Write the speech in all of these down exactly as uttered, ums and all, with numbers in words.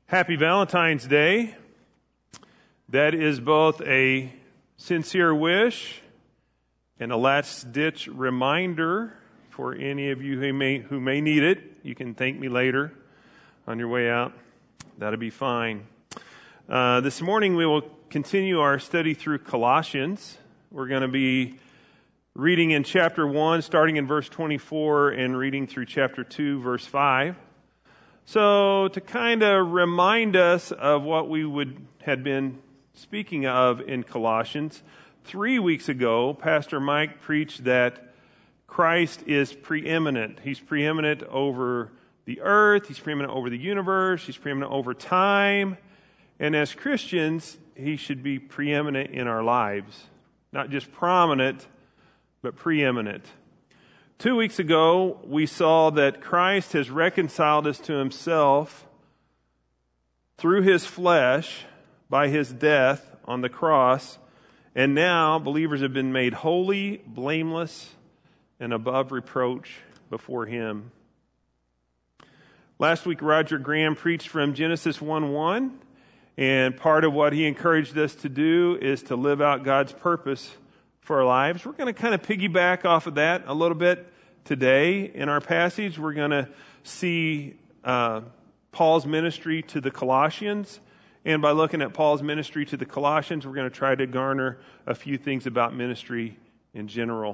Happy Valentine's Day. That is both a sincere wish and a last-ditch reminder for any of you who may who may need it. You can thank me later on your way out. That'll be fine. Uh, this morning we will continue our study through Colossians. We're going to be reading in chapter one, starting in verse twenty-four, and reading through chapter two, verse five. So to kind of remind us of what we would had been speaking of in Colossians, three weeks ago, Pastor Mike preached that Christ is preeminent. He's preeminent over the earth. He's preeminent over the universe. He's preeminent over time. And as Christians, he should be preeminent in our lives. Not just prominent, but preeminent. Two weeks ago, we saw that Christ has reconciled us to himself through his flesh by his death on the cross, and now believers have been made holy, blameless, and above reproach before him. Last week, Roger Graham preached from Genesis one one, and part of what he encouraged us to do is to live out God's purpose for our lives. We're going to kind of piggyback off of that a little bit today. In our passage, we're going to see uh, Paul's ministry to the Colossians. And by looking at Paul's ministry to the Colossians, we're going to try to garner a few things about ministry in general.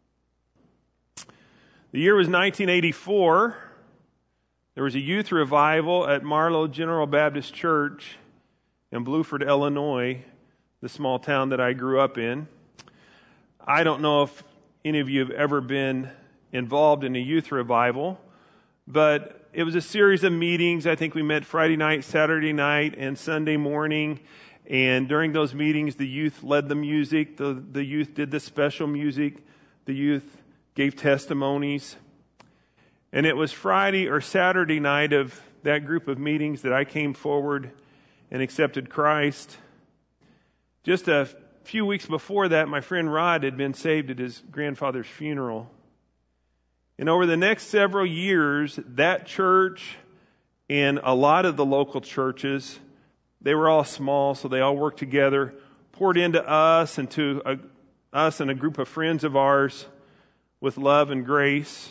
The year was nineteen eighty-four. There was a youth revival at Marlow General Baptist Church in Bluford, Illinois, the small town that I grew up in. I don't know if any of you have ever been involved in a youth revival, but it was a series of meetings. I think we met Friday night, Saturday night, and Sunday morning. And during those meetings, the youth led the music. The, the youth did the special music. The youth gave testimonies. And it was Friday or Saturday night of that group of meetings that I came forward and accepted Christ. Just a few weeks before that, my friend Rod had been saved at his grandfather's funeral. And over the next several years, that church and a lot of the local churches, they were all small, so they all worked together, poured into us and to a, us and a group of friends of ours with love and grace.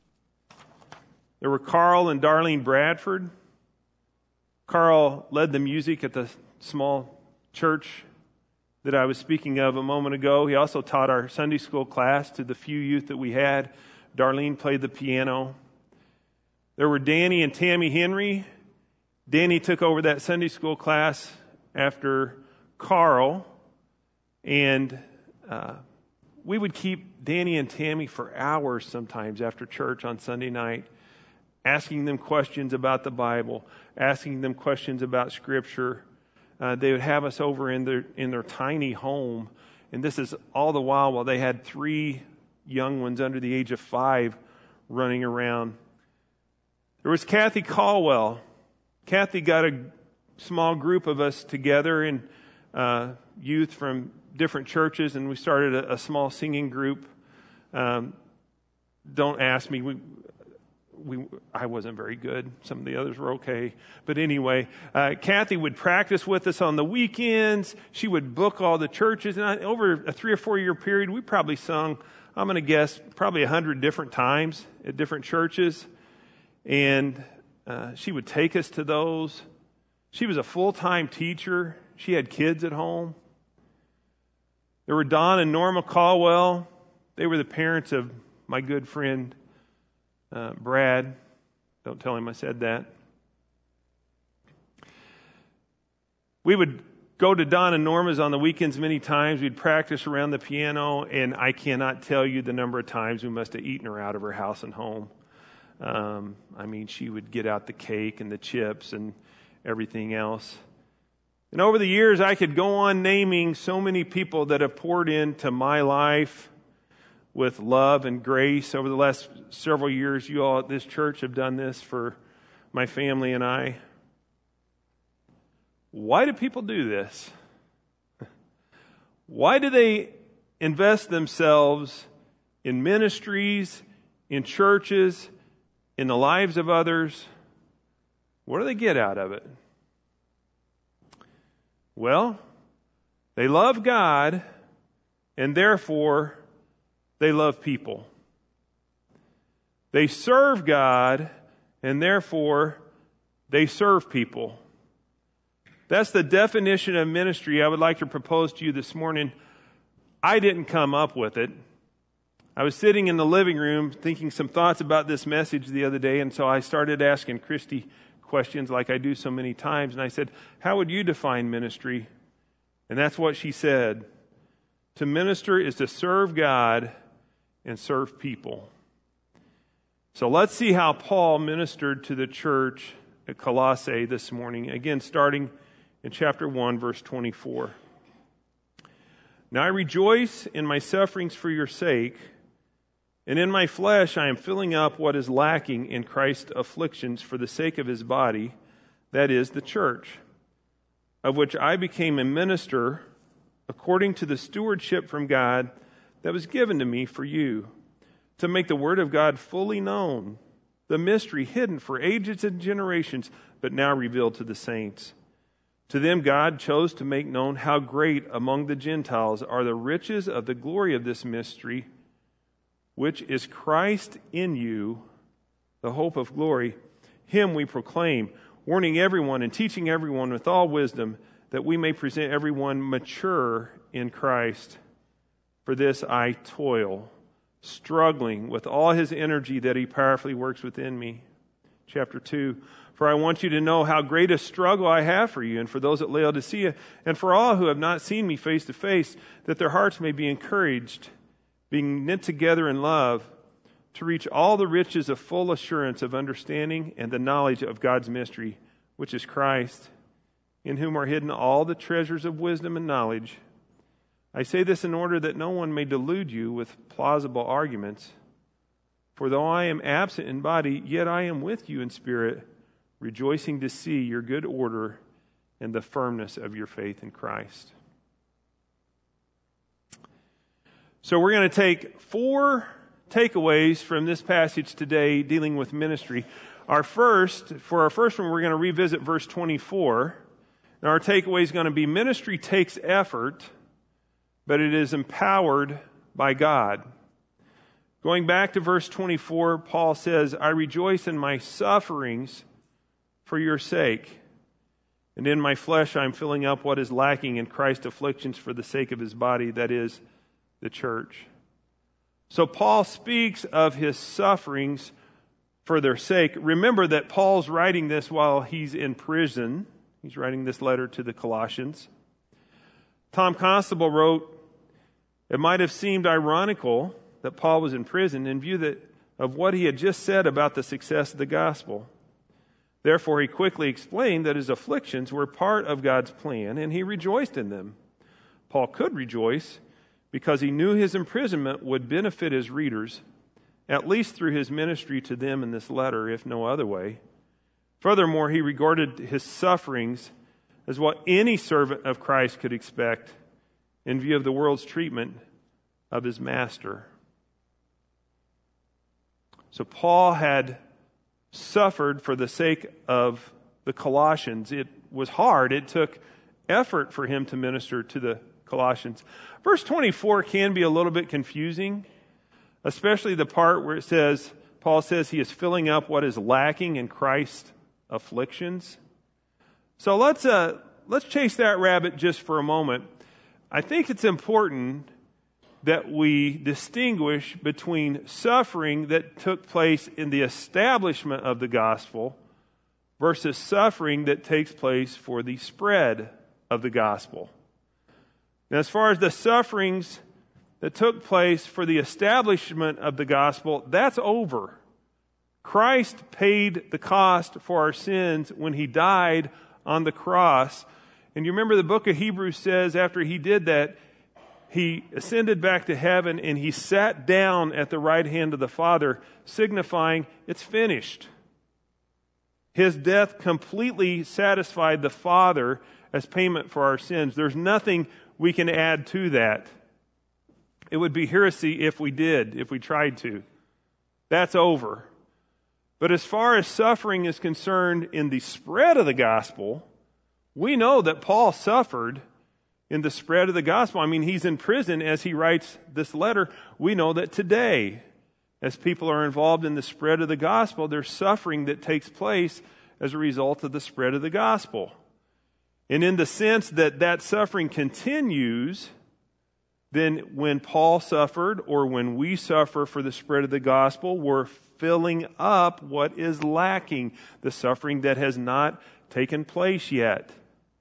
There were Carl and Darlene Bradford. Carl led the music at the small church that I was speaking of a moment ago. He also taught our Sunday school class to the few youth that we had. Darlene played the piano. There were Danny and Tammy Henry. Danny took over that Sunday school class after Carl. And uh, we would keep Danny and Tammy for hours sometimes after church on Sunday night, asking them questions about the Bible, asking them questions about Scripture. Uh, they would have us over in their in their tiny home. And this is all the while while they had three young ones under the age of five running around. There was Kathy Caldwell. Kathy got a small group of us together in uh, youth from different churches, and we started a, a small singing group. Um, don't ask me. We, we, I wasn't very good. Some of the others were okay. But anyway, uh, Kathy would practice with us on the weekends. She would book all the churches. And I, over a three or four year period, we probably sung, I'm going to guess, probably a hundred different times at different churches. And uh, she would take us to those. She was a full-time teacher. She had kids at home. There were Don and Norma Caldwell. They were the parents of my good friend, uh, Brad. Don't tell him I said that. We would go to Don and Norma's on the weekends many times. We'd practice around the piano, and I cannot tell you the number of times we must have eaten her out of her house and home. Um, I mean, she would get out the cake and the chips and everything else. And over the years, I could go on naming so many people that have poured into my life with love and grace. Over the last several years, you all at this church have done this for my family and I. Why do people do this? Why do they invest themselves in ministries, in churches, in the lives of others? What do they get out of it? Well, they love God, and therefore they love people. They serve God, and therefore they serve people. That's the definition of ministry I would like to propose to you this morning. I didn't come up with it. I was sitting in the living room thinking some thoughts about this message the other day, and so I started asking Christy questions like I do so many times, and I said, how would you define ministry? And that's what she said. To minister is to serve God and serve people. So let's see how Paul ministered to the church at Colossae this morning. Again, starting in chapter one, verse twenty-four. Now I rejoice in my sufferings for your sake, and in my flesh I am filling up what is lacking in Christ's afflictions for the sake of his body, that is, the church, of which I became a minister according to the stewardship from God that was given to me for you, to make the word of God fully known, the mystery hidden for ages and generations, but now revealed to the saints. To them God chose to make known how great among the Gentiles are the riches of the glory of this mystery, which is Christ in you, the hope of glory. Him we proclaim, warning everyone and teaching everyone with all wisdom, that we may present everyone mature in Christ. For this I toil, struggling with all his energy that he powerfully works within me. Chapter two. For I want you to know how great a struggle I have for you and for those at Laodicea, and for all who have not seen me face to face, that their hearts may be encouraged, being knit together in love, to reach all the riches of full assurance of understanding and the knowledge of God's mystery, which is Christ, in whom are hidden all the treasures of wisdom and knowledge. I say this in order that no one may delude you with plausible arguments. For though I am absent in body, yet I am with you in spirit, rejoicing to see your good order and the firmness of your faith in Christ. So we're going to take four takeaways from this passage today dealing with ministry. Our first, for our first one, we're going to revisit verse twenty-four. Now our takeaway is going to be ministry takes effort, but it is empowered by God. Going back to verse twenty-four, Paul says, I rejoice in my sufferings for your sake, and in my flesh I am filling up what is lacking in Christ's afflictions for the sake of his body, that is, the church. So Paul speaks of his sufferings for their sake. Remember that Paul's writing this while he's in prison. He's writing this letter to the Colossians. Tom Constable wrote, it might have seemed ironical that Paul was in prison in view that, of what he had just said about the success of the gospel. Therefore, he quickly explained that his afflictions were part of God's plan, and he rejoiced in them. Paul could rejoice because he knew his imprisonment would benefit his readers, at least through his ministry to them in this letter, if no other way. Furthermore, he regarded his sufferings as what any servant of Christ could expect in view of the world's treatment of his master. So Paul had suffered for the sake of the Colossians. It was hard. It took effort for him to minister to the Colossians. Verse twenty-four can be a little bit confusing, especially the part where it says, Paul says he is filling up what is lacking in Christ's afflictions. So let's uh, let's chase that rabbit just for a moment. I think it's important that we distinguish between suffering that took place in the establishment of the gospel versus suffering that takes place for the spread of the gospel. Now, as far as the sufferings that took place for the establishment of the gospel, that's over. Christ paid the cost for our sins when he died on the cross. And you remember the book of Hebrews says after he did that, he ascended back to heaven and he sat down at the right hand of the Father, signifying it's finished. His death completely satisfied the Father as payment for our sins. There's nothing we can add to that. It would be heresy if we did, if we tried to. That's over. But as far as suffering is concerned in the spread of the gospel, We know that Paul suffered in the spread of the gospel. I mean, he's in prison as he writes this letter. We know that today, as people are involved in the spread of the gospel, there's suffering that takes place as a result of the spread of the gospel. And in the sense that that suffering continues, then when Paul suffered or when we suffer for the spread of the gospel, we're filling up what is lacking, the suffering that has not taken place yet.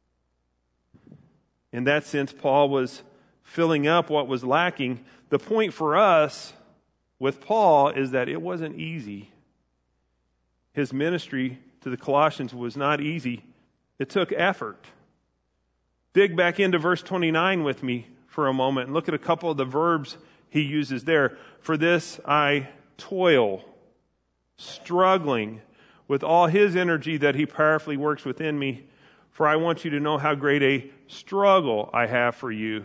In that sense, Paul was filling up what was lacking. The point for us with Paul is that it wasn't easy. His ministry to the Colossians was not easy. It took effort. Dig back into verse twenty-nine with me for a moment and look at a couple of the verbs he uses there. For this I toil, struggling with all his energy that he powerfully works within me. For I want you to know how great a struggle I have for you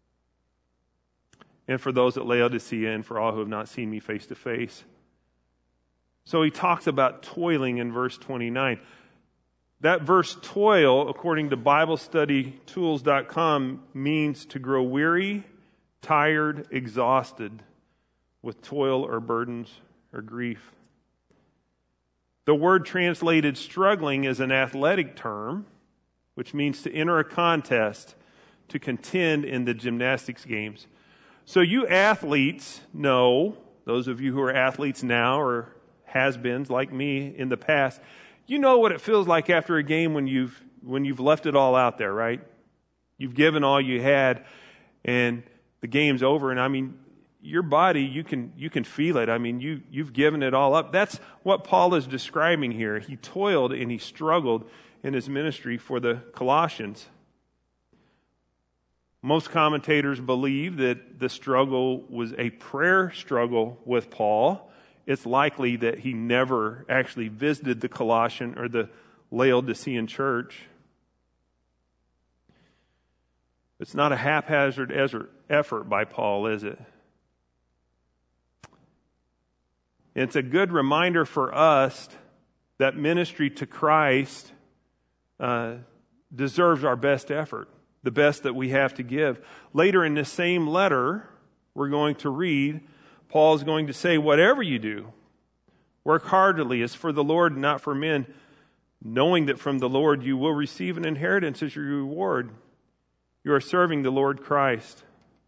and for those at Laodicea and for all who have not seen me face to face. So he talks about toiling in verse twenty-nine. That verse toil, according to Bible Study Tools dot com, means to grow weary, tired, exhausted with toil or burdens or grief. The word translated struggling is an athletic term, which means to enter a contest, to contend in the gymnastics games. So you athletes know, those of you who are athletes now or has-beens like me in the past, you know what it feels like after a game when you've when you've left it all out there, right? You've given all you had and the game's over, and I mean, your body, you can you can feel it. I mean, you you've given it all up. That's what Paul is describing here. He toiled and he struggled in his ministry for the Colossians. Most commentators believe that the struggle was a prayer struggle with Paul. It's likely that he never actually visited the Colossian or the Laodicean church. It's not a haphazard effort by Paul, is it? It's a good reminder for us that ministry to Christ uh, deserves our best effort, the best that we have to give. Later in this same letter, we're going to read, Paul is going to say, whatever you do, work heartily as for the Lord and not for men, knowing that from the Lord you will receive an inheritance as your reward. You are serving the Lord Christ.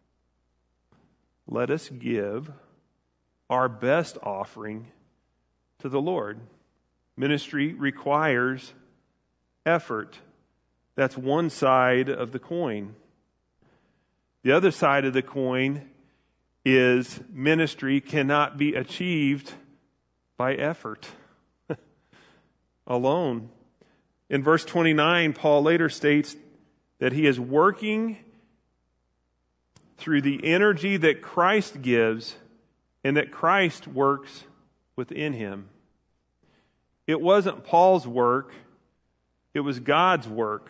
Let us give our best offering to the Lord. Ministry requires effort. That's one side of the coin. The other side of the coin is ministry cannot be achieved by effort alone. In verse twenty-nine, Paul later states that he is working through the energy that Christ gives and that Christ works within him. It wasn't Paul's work, it was God's work.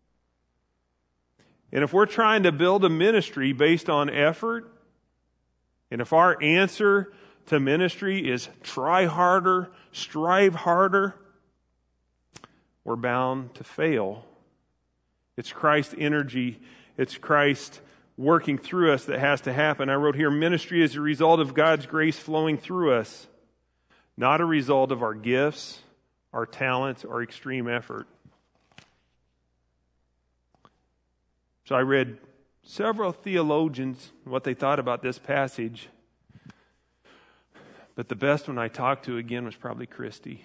And if we're trying to build a ministry based on effort, and if our answer to ministry is try harder, strive harder, we're bound to fail. It's Christ's energy, it's Christ working through us that has to happen. I wrote here, ministry is a result of God's grace flowing through us, not a result of our gifts, our talents, or extreme effort. So I read several theologians, what they thought about this passage. But the best one I talked to again was probably Christy.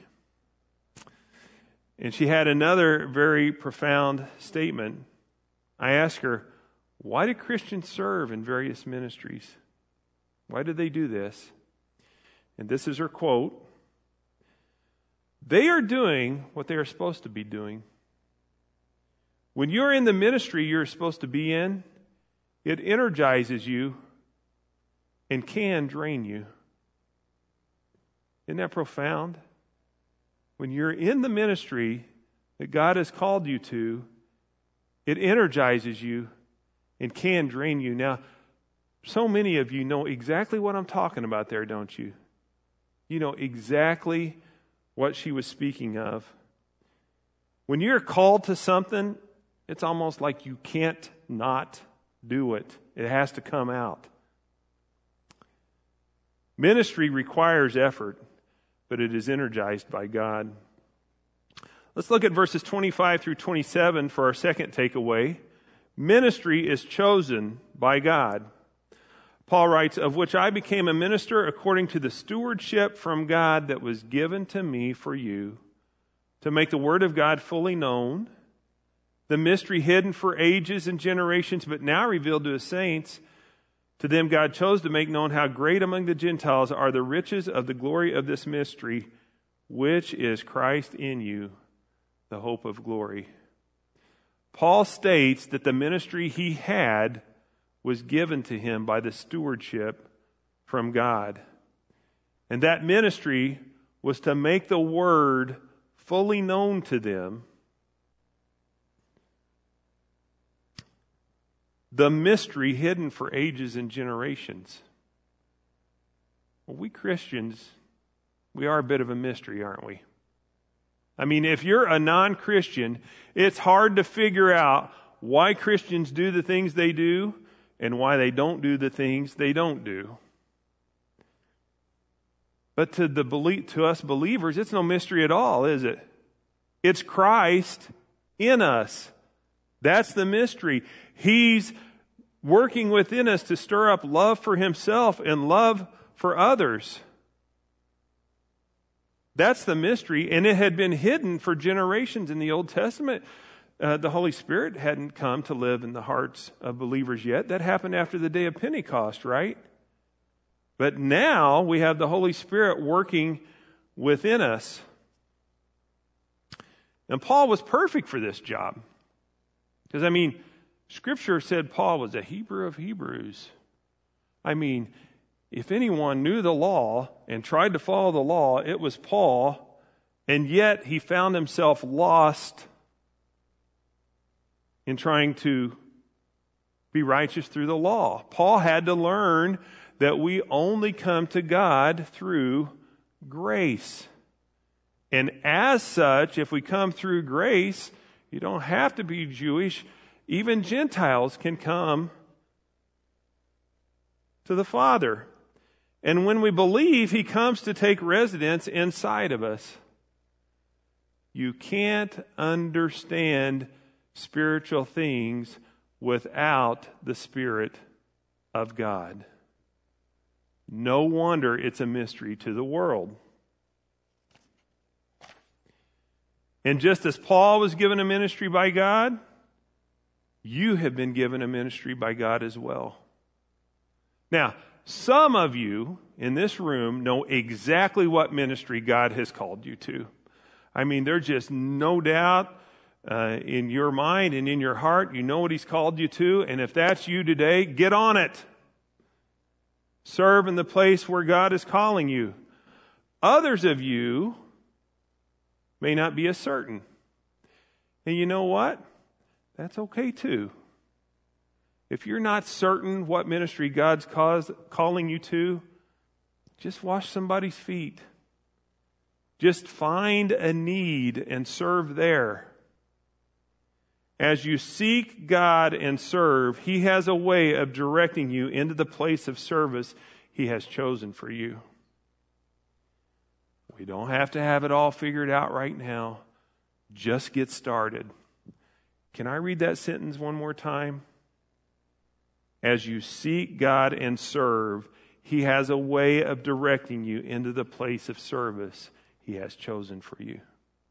And she had another very profound statement. I asked her, why do Christians serve in various ministries? Why do they do this? And this is her quote. They are doing what they are supposed to be doing. When you're in the ministry you're supposed to be in, it energizes you and can drain you. Isn't that profound? When you're in the ministry that God has called you to, it energizes you and can drain you. Now, so many of you know exactly what I'm talking about there, don't you? You know exactly what she was speaking of. When you're called to something, it's almost like you can't not do it. It has to come out. Ministry requires effort, but it is energized by God. Let's look at verses twenty-five through twenty-seven for our second takeaway. Ministry is chosen by God. Paul writes, "Of which I became a minister according to the stewardship from God that was given to me for you, to make the word of God fully known, the mystery hidden for ages and generations, but now revealed to his saints. To them God chose to make known how great among the Gentiles are the riches of the glory of this mystery, which is Christ in you, the hope of glory." Paul states that the ministry he had was given to him by the stewardship from God. And that ministry was to make the word fully known to them. The mystery hidden for ages and generations. Well, we Christians, we are a bit of a mystery, aren't we? I mean, if you're a non-Christian, it's hard to figure out why Christians do the things they do and why they don't do the things they don't do. But to the to us believers, it's no mystery at all, is it? It's Christ in us. That's the mystery. He's working within us to stir up love for himself and love for others. That's the mystery, and it had been hidden for generations in the Old Testament. Uh, the Holy Spirit hadn't come to live in the hearts of believers yet. That happened after the day of Pentecost, right? But now we have the Holy Spirit working within us. And Paul was perfect for this job. Because, I mean, Scripture said Paul was a Hebrew of Hebrews. I mean, if anyone knew the law and tried to follow the law, it was Paul, and yet he found himself lost in trying to be righteous through the law. Paul had to learn that we only come to God through grace. And as such, if we come through grace, you don't have to be Jewish. Even Gentiles can come to the Father. And when we believe, he comes to take residence inside of us. You can't understand spiritual things without the Spirit of God. No wonder it's a mystery to the world. And just as Paul was given a ministry by God, you have been given a ministry by God as well. Now, some of you in this room know exactly what ministry God has called you to. I mean, there's just no doubt uh, in your mind and in your heart, you know what he's called you to. And if that's you today, get on it. Serve in the place where God is calling you. Others of you may not be as certain. And you know what? That's okay too. If you're not certain what ministry God's cause, calling you to, just wash somebody's feet. Just find a need and serve there. As you seek God and serve, he has a way of directing you into the place of service he has chosen for you. We don't have to have it all figured out right now. Just get started. Can I read that sentence one more time? As you seek God and serve, he has a way of directing you into the place of service he has chosen for you.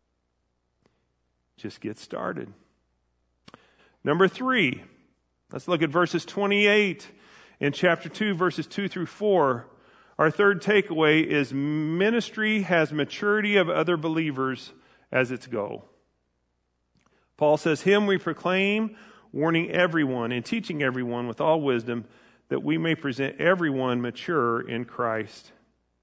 Just get started. Number three, let's look at verses twenty-eight in chapter two, verses two through four. Our third takeaway is ministry has maturity of other believers as its goal. Paul says, "Him we proclaim, warning everyone and teaching everyone with all wisdom, that we may present everyone mature in Christ."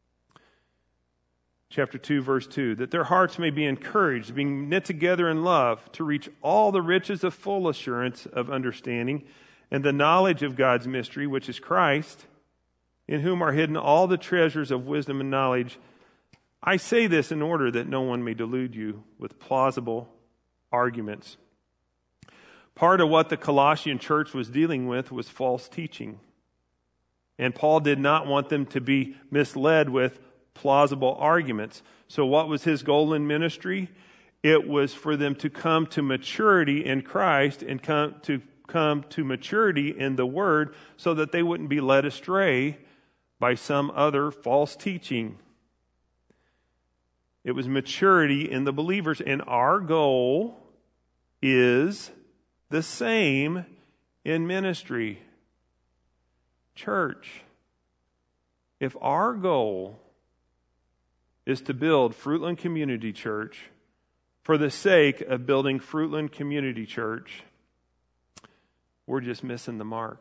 Chapter two, verse two, "That their hearts may be encouraged, being knit together in love, to reach all the riches of full assurance of understanding and the knowledge of God's mystery, which is Christ, in whom are hidden all the treasures of wisdom and knowledge. I say this in order that no one may delude you with plausible arguments. Part of what the Colossian church was dealing with was false teaching. And Paul did not want them to be misled with plausible arguments. So what was his goal in ministry? It was for them to come to maturity in Christ and come to come to maturity in the Word so that they wouldn't be led astray by some other false teaching. It was maturity in the believers, and our goal is the same in ministry. Church, if our goal is to build Fruitland Community Church for the sake of building Fruitland Community Church, we're just missing the mark.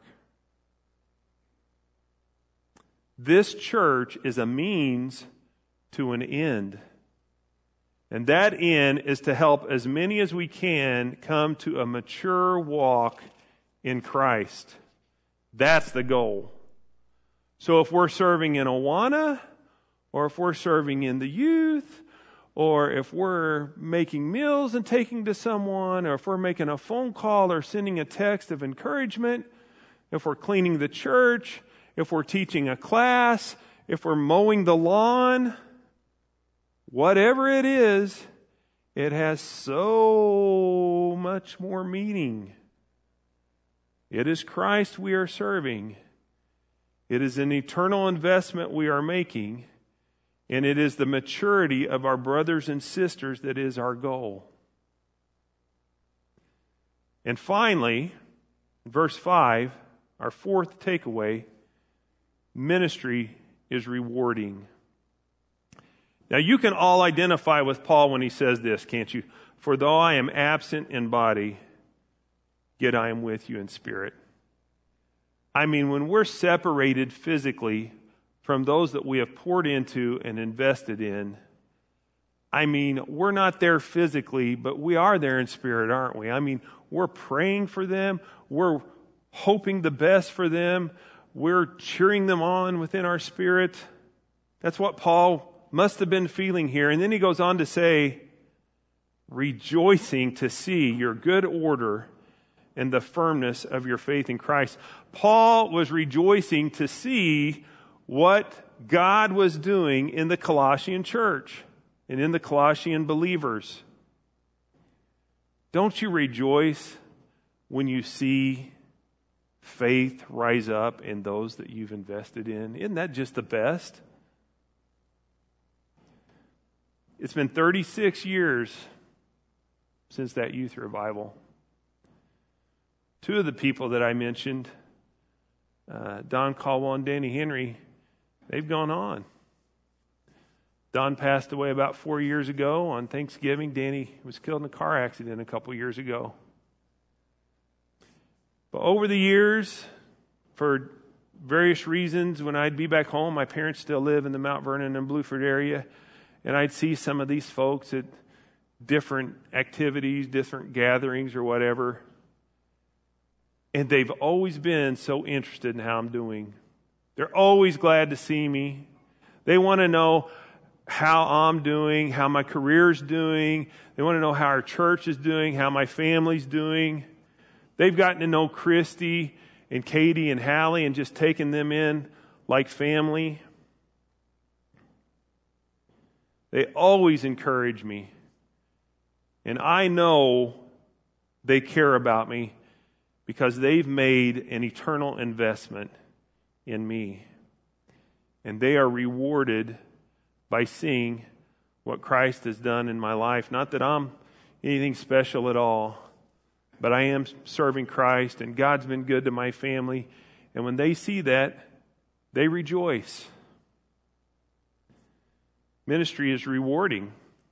This church is a means to an end. And that end is to help as many as we can come to a mature walk in Christ. That's the goal. So if we're serving in Awana, or if we're serving in the youth, or if we're making meals and taking to someone, or if we're making a phone call or sending a text of encouragement, if we're cleaning the church, if we're teaching a class, if we're mowing the lawn, whatever it is, it has so much more meaning. It is Christ we are serving. It is an eternal investment we are making. And it is the maturity of our brothers and sisters that is our goal. And finally, verse five, our fourth takeaway, ministry is rewarding. Now you can all identify with Paul when he says this, can't you? For though I am absent in body, yet I am with you in spirit. I mean, when we're separated physically from those that we have poured into and invested in, I mean, we're not there physically, but we are there in spirit, aren't we? I mean, we're praying for them. We're hoping the best for them. We're cheering them on within our spirit. That's what Paul must have been feeling here. And then he goes on to say, rejoicing to see your good order and the firmness of your faith in Christ. Paul was rejoicing to see what God was doing in the Colossian church and in the Colossian believers. Don't you rejoice when you see faith rise up in those that you've invested in? Isn't that just the best? It's been thirty-six years since that youth revival. Two of the people that I mentioned, uh, Don Caldwell and Danny Henry, they've gone on. Don passed away about four years ago on Thanksgiving. Danny was killed in a car accident a couple years ago. But over the years, for various reasons, when I'd be back home, my parents still live in the Mount Vernon and Blueford area, and I'd see some of these folks at different activities, different gatherings or whatever, and they've always been so interested in how I'm doing. They're always glad to see me. They want to know how I'm doing, how my career's doing. They want to know how our church is doing, how my family's doing. They've gotten to know Christy and Katie and Hallie and just taken them in like family. They always encourage me. And I know they care about me because they've made an eternal investment in me. And they are rewarded by seeing what Christ has done in my life. Not that I'm anything special at all, but I am serving Christ, and God's been good to my family. And when they see that, they rejoice. Ministry is rewarding.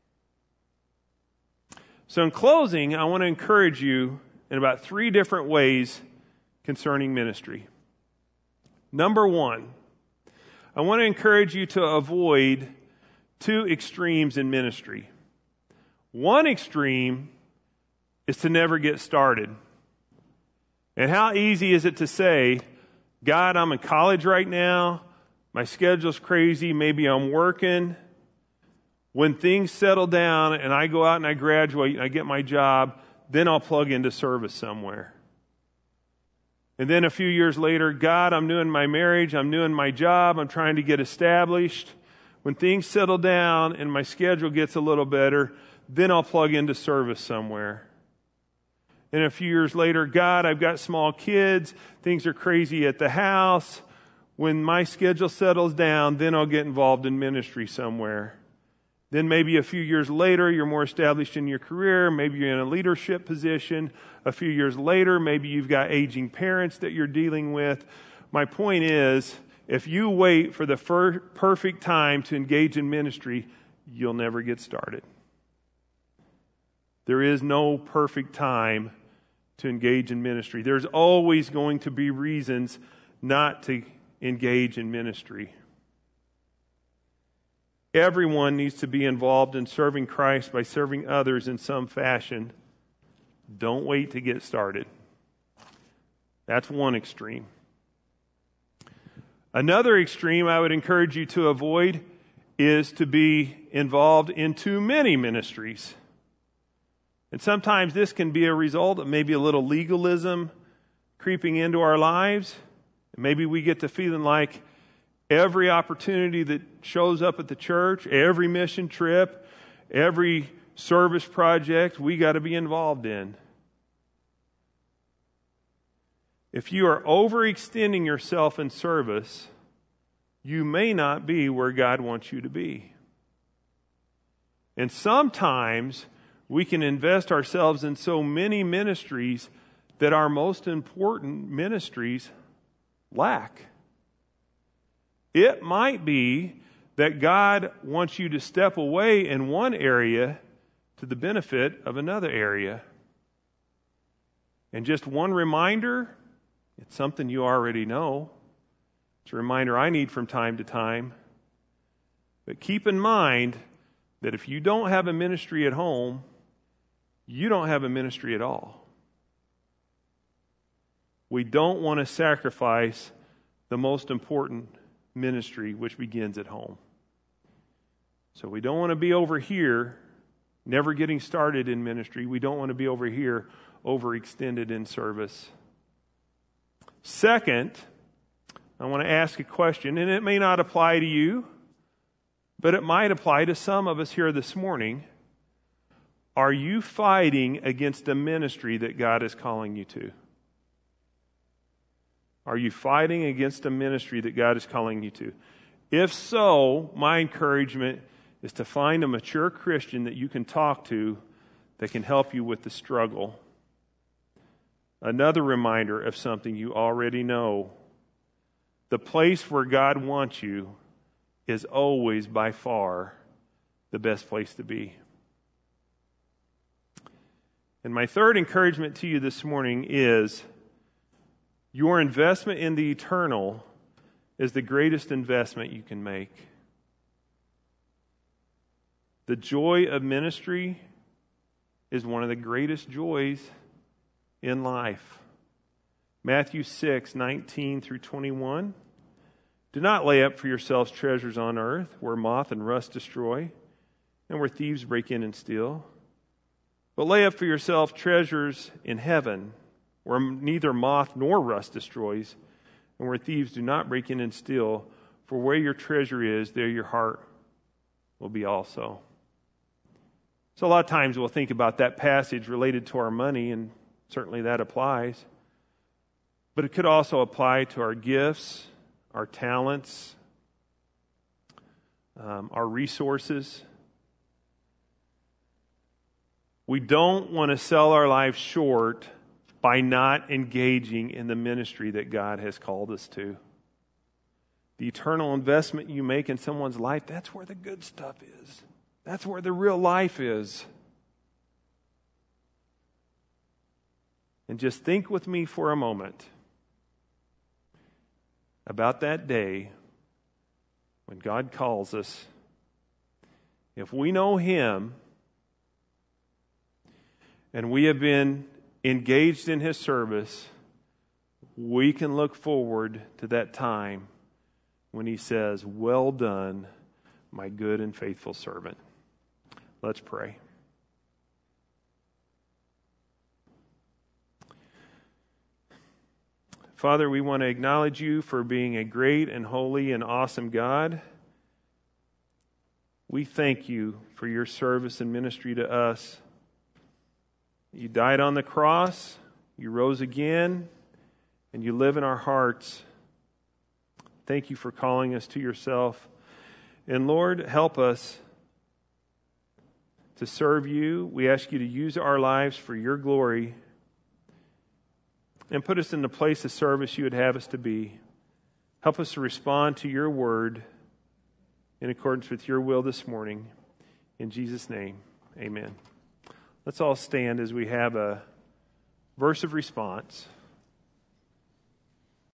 So in closing, I want to encourage you in about three different ways concerning ministry. Number one, I want to encourage you to avoid two extremes in ministry. One extreme is to never get started. And how easy is it to say, God, I'm in college right now, my schedule's crazy, maybe I'm working. When things settle down and I go out and I graduate and I get my job, then I'll plug into service somewhere. And then a few years later, God, I'm doing my marriage, I'm doing my job, I'm trying to get established. When things settle down and my schedule gets a little better, then I'll plug into service somewhere. And a few years later, God, I've got small kids, things are crazy at the house. When my schedule settles down, then I'll get involved in ministry somewhere. Then maybe a few years later, you're more established in your career. Maybe you're in a leadership position. A few years later, maybe you've got aging parents that you're dealing with. My point is, if you wait for the fir- perfect time to engage in ministry, you'll never get started. There is no perfect time to engage in ministry. There's always going to be reasons not to engage in ministry. Everyone needs to be involved in serving Christ by serving others in some fashion. Don't wait to get started. That's one extreme. Another extreme I would encourage you to avoid is to be involved in too many ministries. And sometimes this can be a result of maybe a little legalism creeping into our lives. Maybe we get to feeling like every opportunity that shows up at the church, every mission trip, every service project, we got to be involved in. If you are overextending yourself in service, you may not be where God wants you to be. And sometimes we can invest ourselves in so many ministries that our most important ministries lack. It might be that God wants you to step away in one area to the benefit of another area. And just one reminder, it's something you already know. It's a reminder I need from time to time. But keep in mind that if you don't have a ministry at home, you don't have a ministry at all. We don't want to sacrifice the most important ministry, which begins at home. So we don't want to be over here, never getting started in ministry. We don't want to be over here, overextended in service. Second, I want to ask a question, and it may not apply to you, but it might apply to some of us here this morning. Are you fighting against a ministry that God is calling you to? Are you fighting against a ministry that God is calling you to? If so, my encouragement is to find a mature Christian that you can talk to that can help you with the struggle. Another reminder of something you already know. The place where God wants you is always by far the best place to be. And my third encouragement to you this morning is your investment in the eternal is the greatest investment you can make. The joy of ministry is one of the greatest joys in life. Matthew six, nineteen through twenty-one. Do not lay up for yourselves treasures on earth, where moth and rust destroy, and where thieves break in and steal. But lay up for yourself treasures in heaven, where neither moth nor rust destroys, and where thieves do not break in and steal. For where your treasure is, there your heart will be also. So a lot of times we'll think about that passage related to our money, and certainly that applies. But it could also apply to our gifts, our talents, um, our resources. We don't want to sell our lives short by not engaging in the ministry that God has called us to. The eternal investment you make in someone's life, that's where the good stuff is. That's where the real life is. And just think with me for a moment about that day when God calls us. If we know Him and we have been engaged in His service, we can look forward to that time when He says, "Well done, my good and faithful servant." Let's pray. Father, we want to acknowledge you for being a great and holy and awesome God. We thank you for your service and ministry to us. You died on the cross, you rose again, and you live in our hearts. Thank you for calling us to yourself. And Lord, help us to serve you. We ask you to use our lives for your glory and put us in the place of service you would have us to be. Help us to respond to your word in accordance with your will this morning. In Jesus' name, amen. Let's all stand as we have a verse of response.